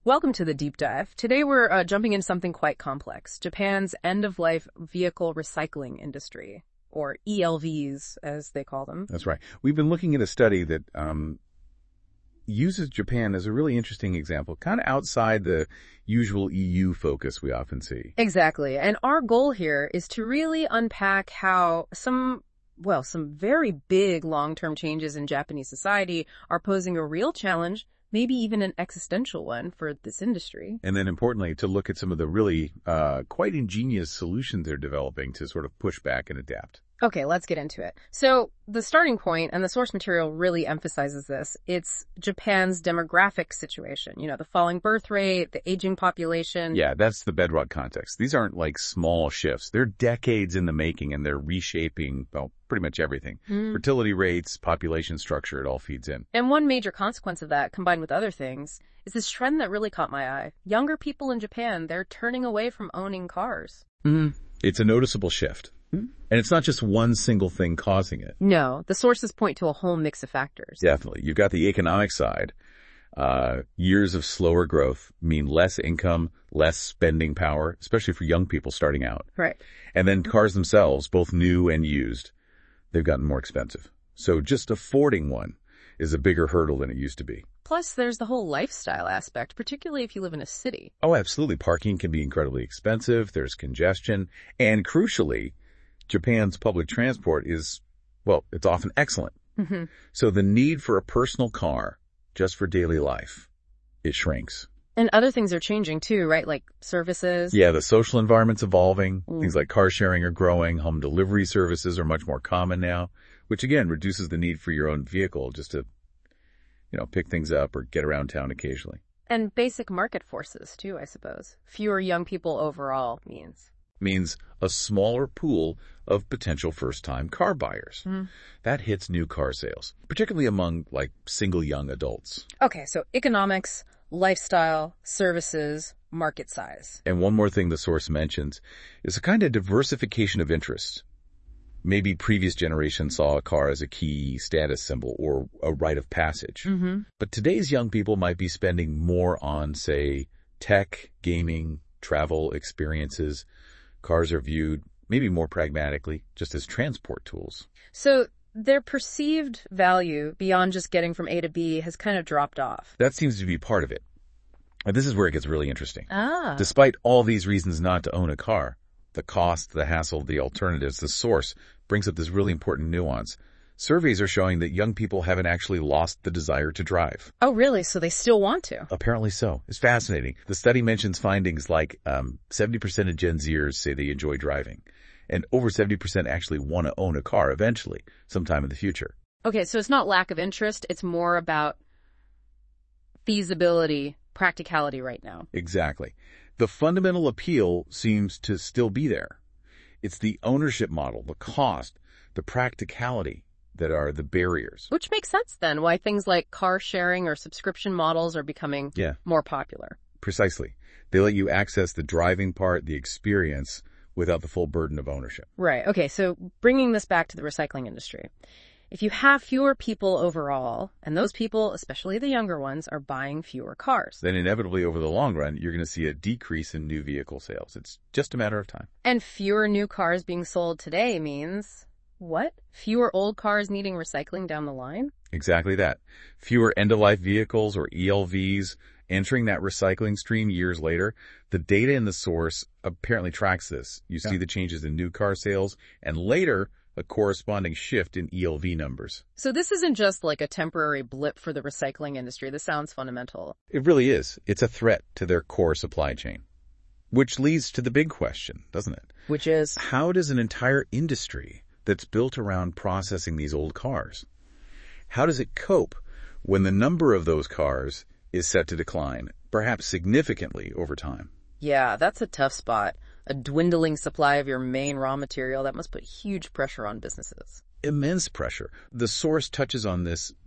Welcome to the deep dive. Today we're jumping into something quite complex, Japan's end-of-life vehicle recycling industry, or ELVs as they call them. That's right. We've been looking at a study that uses Japan as a really interesting example, kind of outside the usual EU focus we often see. Exactly. And our goal here is to really unpack how some very big long-term changes in Japanese society are posing a real challenge, maybe even an existential one for this industry. And then importantly, to look at some of the really quite ingenious solutions they're developing to sort of push back and adapt. Okay, let's get into it. So the starting point, and the source material really emphasizes this, it's Japan's demographic situation. You know, the falling birth rate, the aging population. Yeah, that's the bedrock context. These aren't like small shifts. They're decades in the making, and they're reshaping, well, pretty much everything. Fertility rates, population structure, it all feeds in. And one major consequence of that, combined with other things, is this trend that really caught my eye. Younger people in Japan, they're turning away from owning cars. It's a noticeable shift. And it's not just one single thing causing it. No, the sources point to a whole mix of factors. Definitely. You've got the economic side. Years of slower growth mean less income, less spending power, especially for young people starting out. Right. And then cars themselves, both new and used, they've gotten more expensive. So just affording one is a bigger hurdle than it used to be. Plus, there's the whole lifestyle aspect, particularly if you live in a city. Oh, absolutely. Parking can be incredibly expensive. There's congestion. And crucially, Japan's public transport is, well, it's often excellent. So the need for a personal car just for daily life, it shrinks. And other things are changing too, right? Like services. Yeah, the social environment's evolving. Things like car sharing are growing. Home delivery services are much more common now, which again reduces the need for your own vehicle just to, pick things up or get around town occasionally. And basic market forces too, I suppose. Fewer young people overall means a smaller pool of potential first-time car buyers. That hits new car sales, particularly among, single young adults. Okay, so economics, lifestyle, services, market size. And one more thing the source mentions is a kind of diversification of interest. Maybe previous generations saw a car as a key status symbol or a rite of passage. But today's young people might be spending more on, say, tech, gaming, travel experiences. Cars are viewed, maybe more pragmatically, just as transport tools. So their perceived value beyond just getting from A to B has kind of dropped off. That seems to be part of it. And this is where it gets really interesting. Despite all these reasons not to own a car, the cost, the hassle, the alternatives, the source brings up this really important nuance. Surveys are showing that young people haven't actually lost the desire to drive. Oh, really? So they still want to? Apparently so. It's fascinating. The study mentions findings like 70% of Gen Zers say they enjoy driving, and over 70% actually want to own a car eventually, sometime in the future. Okay, so it's not lack of interest. It's more about feasibility, practicality right now. Exactly. The fundamental appeal seems to still be there. It's the ownership model, the cost, the practicality that are the barriers. Which makes sense then, why things like car sharing or subscription models are becoming more popular. Precisely. They let you access the driving part, the experience, without the full burden of ownership. Right. Okay, so bringing this back to the recycling industry. If you have fewer people overall, and those people, especially the younger ones, are buying fewer cars, then inevitably over the long run, you're going to see a decrease in new vehicle sales. It's just a matter of time. And fewer new cars being sold today means what? Fewer old cars needing recycling down the line? Exactly that. Fewer end-of-life vehicles or ELVs entering that recycling stream years later. The data in the source apparently tracks this. You see the changes in new car sales and later a corresponding shift in ELV numbers. So this isn't just like a temporary blip for the recycling industry. This sounds fundamental. It really is. It's a threat to their core supply chain. Which leads to the big question, doesn't it? Which is, how does an entire industry that's built around processing these old cars, how does it cope when the number of those cars is set to decline, perhaps significantly over time? Yeah, that's a tough spot. A dwindling supply of your main raw material, that must put huge pressure on businesses. Immense pressure. The source touches on this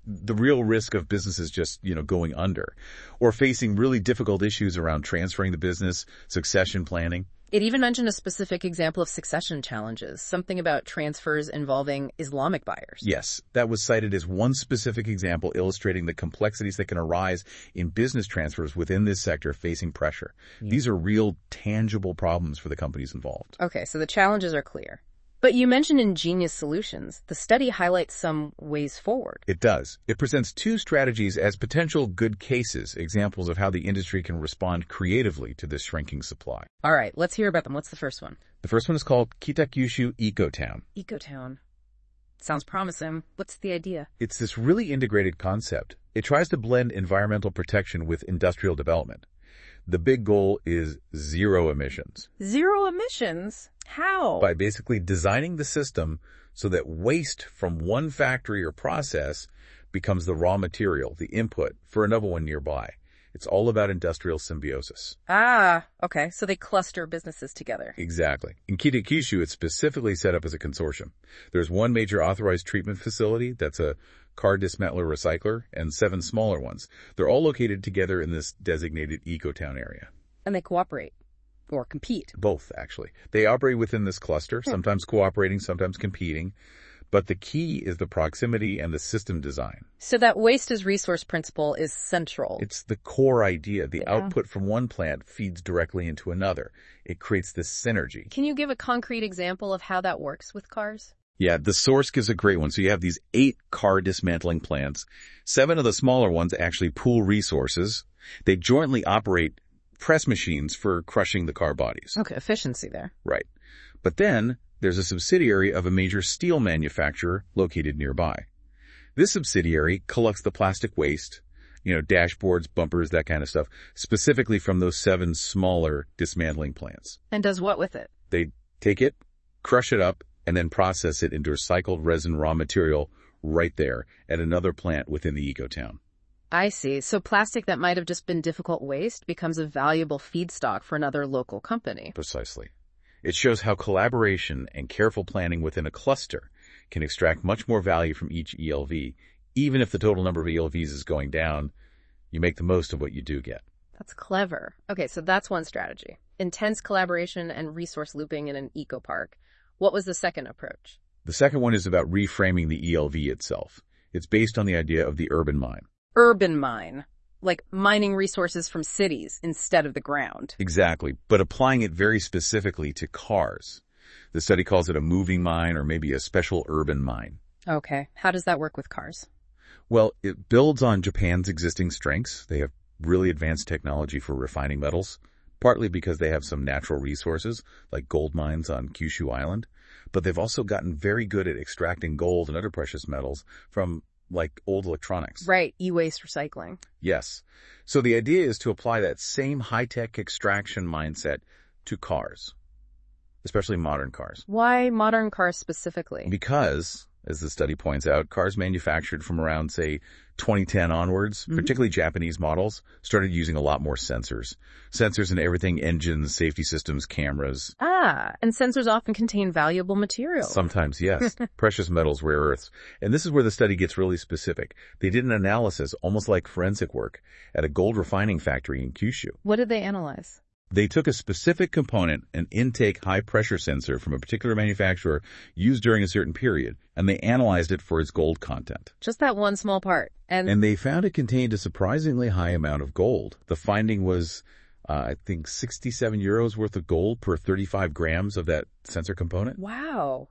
the real risk of businesses just, going under or facing really difficult issues around transferring the business, succession planning. It even mentioned a specific example of succession challenges, something about transfers involving Islamic buyers. Yes, that was cited as one specific example illustrating the complexities that can arise in business transfers within this sector facing pressure. Yeah. These are real, tangible problems for the companies involved. Okay, so the challenges are clear. But you mentioned ingenious solutions. The study highlights some ways forward. It does. It presents two strategies as potential good cases, examples of how the industry can respond creatively to this shrinking supply. All right, let's hear about them. What's the first one? The first one is called Kitakyushu Ecotown. Ecotown. Sounds promising. What's the idea? It's this really integrated concept. It tries to blend environmental protection with industrial development. The big goal is zero emissions. Zero emissions? How? By basically designing the system so that waste from one factory or process becomes the raw material, the input, for another one nearby. It's all about industrial symbiosis. Ah, okay. So they cluster businesses together. Exactly. In Kitakyushu, it's specifically set up as a consortium. There's one major authorized treatment facility that's a car dismantler recycler and 7 smaller ones. They're all located together in this designated Ecotown area. And they cooperate. Or compete. Both, actually. They operate within this cluster, sometimes cooperating, sometimes competing. But the key is the proximity and the system design. So that waste as resource principle is central. It's the core idea. The output from one plant feeds directly into another. It creates this synergy. Can you give a concrete example of how that works with cars? Yeah, the source gives a great one. So you have these 8 car dismantling plants. 7 of the smaller ones actually pool resources. They jointly operate press machines for crushing the car bodies. Okay, efficiency there. Right. But then there's a subsidiary of a major steel manufacturer located nearby. This subsidiary collects the plastic waste, dashboards, bumpers, that kind of stuff, specifically from those 7 smaller dismantling plants. And does what with it? They take it, crush it up, and then process it into recycled resin raw material right there at another plant within the Ecotown. I see. So plastic that might have just been difficult waste becomes a valuable feedstock for another local company. Precisely. It shows how collaboration and careful planning within a cluster can extract much more value from each ELV. Even if the total number of ELVs is going down, you make the most of what you do get. That's clever. Okay, so that's one strategy. Intense collaboration and resource looping in an eco park. What was the second approach? The second one is about reframing the ELV itself. It's based on the idea of the urban mine. Urban mine, like mining resources from cities instead of the ground. Exactly, but applying it very specifically to cars. The study calls it a moving mine or maybe a special urban mine. Okay, how does that work with cars? Well, it builds on Japan's existing strengths. They have really advanced technology for refining metals, partly because they have some natural resources like gold mines on Kyushu Island, but they've also gotten very good at extracting gold and other precious metals from like old electronics. Right, e-waste recycling. Yes. So the idea is to apply that same high-tech extraction mindset to cars, especially modern cars. Why modern cars specifically? Because, as the study points out, cars manufactured from around, say, 2010 onwards, particularly Japanese models, started using a lot more sensors. Sensors in everything, engines, safety systems, cameras. Ah, and sensors often contain valuable materials. Sometimes, yes. Precious metals, rare earths. And this is where the study gets really specific. They did an analysis, almost like forensic work, at a gold refining factory in Kyushu. What did they analyze? They took a specific component, an intake high-pressure sensor from a particular manufacturer used during a certain period, and they analyzed it for its gold content. Just that one small part. And they found it contained a surprisingly high amount of gold. The finding was, I think, 67 euros worth of gold per 35 grams of that sensor component. Wow.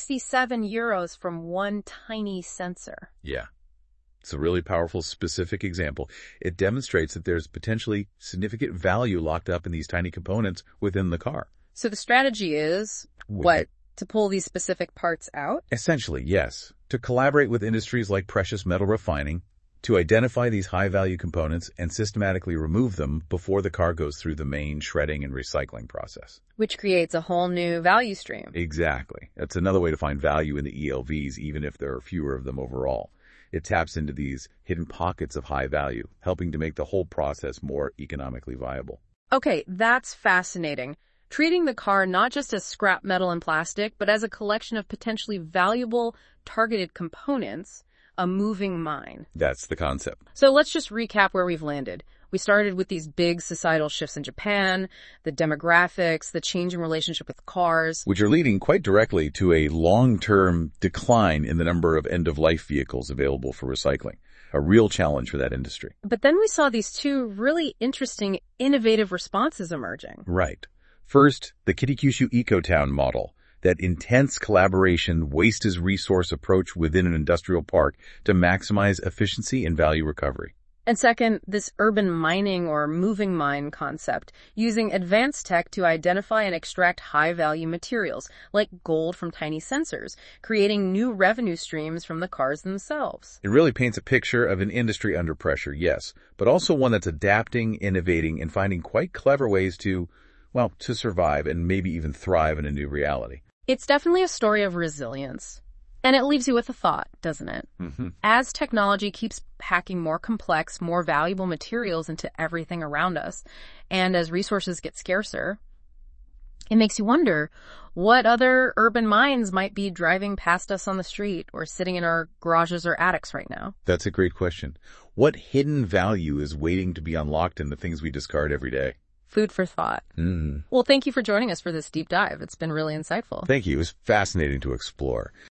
67 euros from one tiny sensor. Yeah. It's a really powerful, specific example. It demonstrates that there's potentially significant value locked up in these tiny components within the car. So the strategy is, what? To pull these specific parts out? Essentially, yes. To collaborate with industries like precious metal refining, to identify these high-value components and systematically remove them before the car goes through the main shredding and recycling process. Which creates a whole new value stream. Exactly. That's another way to find value in the ELVs, even if there are fewer of them overall. It taps into these hidden pockets of high value, helping to make the whole process more economically viable. Okay, that's fascinating. Treating the car not just as scrap metal and plastic, but as a collection of potentially valuable targeted components. a moving mine. That's the concept. So let's just recap where we've landed. We started with these big societal shifts in Japan, the demographics, the changing relationship with cars. Which are leading quite directly to a long-term decline in the number of end-of-life vehicles available for recycling. A real challenge for that industry. But then we saw these two really interesting, innovative responses emerging. Right. First, the Kitakyushu Ecotown model. That intense collaboration, waste as resource approach within an industrial park to maximize efficiency and value recovery. And second, this urban mining or moving mine concept, using advanced tech to identify and extract high-value materials, like gold from tiny sensors, creating new revenue streams from the cars themselves. It really paints a picture of an industry under pressure, yes, but also one that's adapting, innovating, and finding quite clever ways to survive and maybe even thrive in a new reality. It's definitely a story of resilience. And it leaves you with a thought, doesn't it? Mm-hmm. As technology keeps packing more complex, more valuable materials into everything around us, and as resources get scarcer, it makes you wonder what other urban mines might be driving past us on the street or sitting in our garages or attics right now. That's a great question. What hidden value is waiting to be unlocked in the things we discard every day? Food for thought. Mm. Well, thank you for joining us for this deep dive. It's been really insightful. Thank you. It was fascinating to explore.